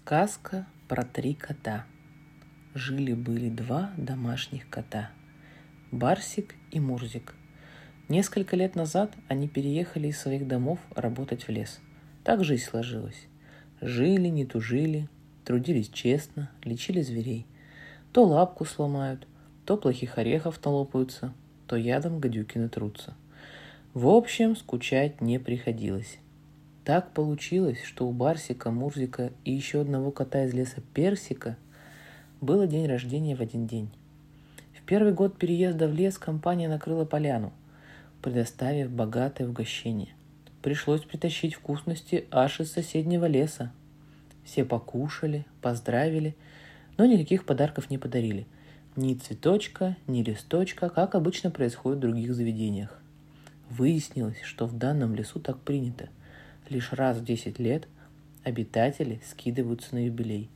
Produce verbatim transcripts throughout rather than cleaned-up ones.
Сказка про три кота. Жили-были два домашних кота. Барсик и Мурзик. Несколько лет назад они переехали из своих домов работать в лес. Так жизнь сложилась. Жили, не тужили, трудились честно, лечили зверей. То лапку сломают, то плохих орехов налопаются, то ядом гадюки натрутся. В общем, скучать не приходилось. Так получилось, что у Барсика, Мурзика и еще одного кота из леса Персика было день рождения в один день. В первый год переезда в лес компания накрыла поляну, предоставив богатое угощение. Пришлось притащить вкусности аж из соседнего леса. Все покушали, поздравили, но никаких подарков не подарили. Ни цветочка, ни листочка, как обычно происходит в других заведениях. Выяснилось, что в данном лесу так принято. Лишь раз в десять лет обитатели скидываются на юбилей.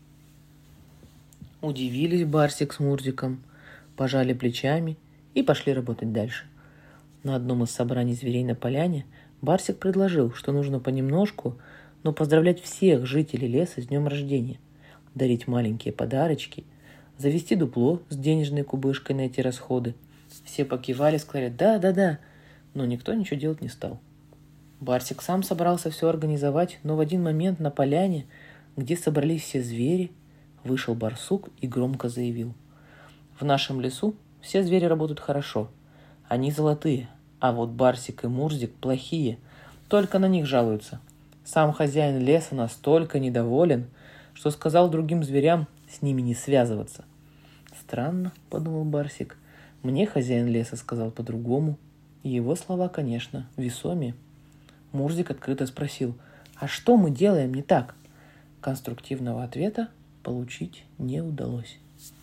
Удивились Барсик с Мурзиком, пожали плечами и пошли работать дальше. На одном из собраний зверей на поляне Барсик предложил, что нужно понемножку, но поздравлять всех жителей леса с днем рождения, дарить маленькие подарочки, завести дупло с денежной кубышкой на эти расходы. Все покивали, сказали «да-да-да», но никто ничего делать не стал. Барсик сам собрался все организовать, но в один момент на поляне, где собрались все звери, вышел барсук и громко заявил: «В нашем лесу все звери работают хорошо. Они золотые, а вот Барсик и Мурзик плохие, только на них жалуются. Сам хозяин леса настолько недоволен, что сказал другим зверям с ними не связываться». «Странно», — подумал Барсик, — «мне хозяин леса сказал по-другому». И его слова, конечно, весомее. Мурзик открыто спросил: «А что мы делаем не так?» Конструктивного ответа получить не удалось.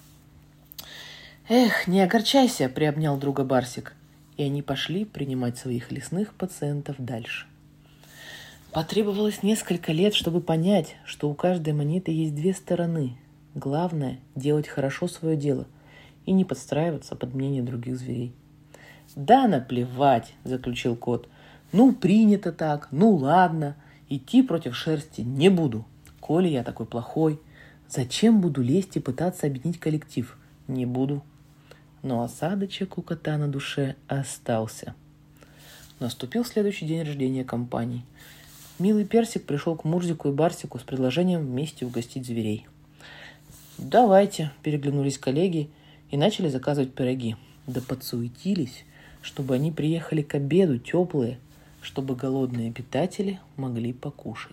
«Эх, не огорчайся», — приобнял друга Барсик, и они пошли принимать своих лесных пациентов дальше. Потребовалось несколько лет, чтобы понять, что у каждой монеты есть две стороны. Главное — делать хорошо свое дело и не подстраиваться под мнение других зверей. «Да наплевать», — заключил кот. «Ну, принято так, ну ладно, идти против шерсти не буду. Коли я такой плохой, зачем буду лезть и пытаться объединить коллектив? Не буду». Но осадочек у кота на душе остался. Наступил следующий день рождения компании. Милый Персик пришел к Мурзику и Барсику с предложением вместе угостить зверей. «Давайте», — переглянулись коллеги и начали заказывать пироги. Да подсуетились, чтобы они приехали к обеду теплые, чтобы голодные обитатели могли покушать.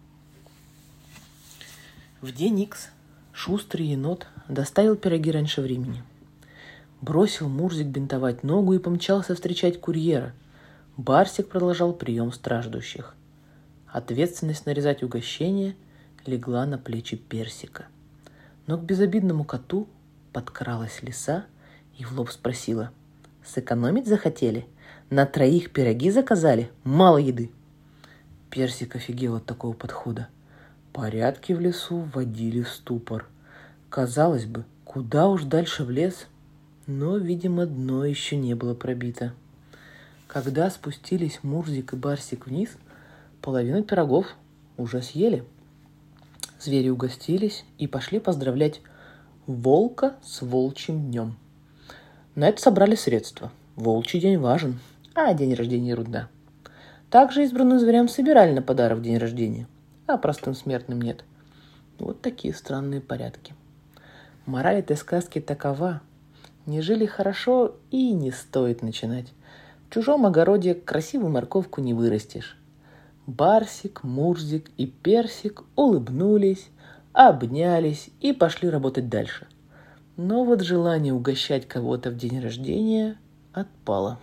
В день Икс шустрый енот доставил пироги раньше времени. Бросил Мурзик бинтовать ногу и помчался встречать курьера. Барсик продолжал прием страждущих. Ответственность нарезать угощение легла на плечи Персика. Но к безобидному коту подкралась лиса и в лоб спросила: «Сэкономить захотели? На троих пироги заказали? Мало еды». Персик офигел от такого подхода. Порядки в лесу вводили в ступор. Казалось бы, куда уж дальше в лес, но, видимо, дно еще не было пробито. Когда спустились Мурзик и Барсик вниз, половину пирогов уже съели. Звери угостились и пошли поздравлять волка с волчьим днем. На это собрали средства. Волчий день важен, а день рождения ерунда. Также избранным зверям собирали на подарок в день рождения, а простым смертным нет. Вот такие странные порядки. Мораль этой сказки такова: не жили хорошо и не стоит начинать. В чужом огороде красивую морковку не вырастешь. Барсик, Мурзик и Персик улыбнулись, обнялись и пошли работать дальше. Но вот желание угощать кого-то в день рождения отпало.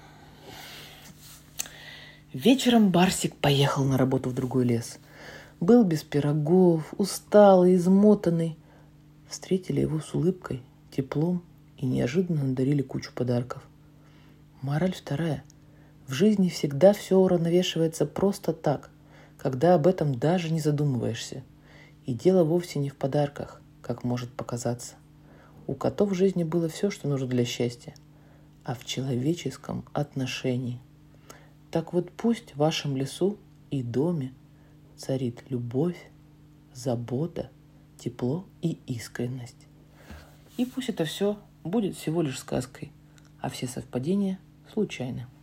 Вечером Барсик поехал на работу в другой лес. Был без пирогов, усталый, измотанный. Встретили его с улыбкой, теплом и неожиданно надарили кучу подарков. Мораль вторая. В жизни всегда все уравновешивается просто так, когда об этом даже не задумываешься. И дело вовсе не в подарках, как может показаться. У котов в жизни было все, что нужно для счастья, а в человеческом отношении. Так вот пусть в вашем лесу и доме царит любовь, забота, тепло и искренность. И пусть это все будет всего лишь сказкой, а все совпадения случайны.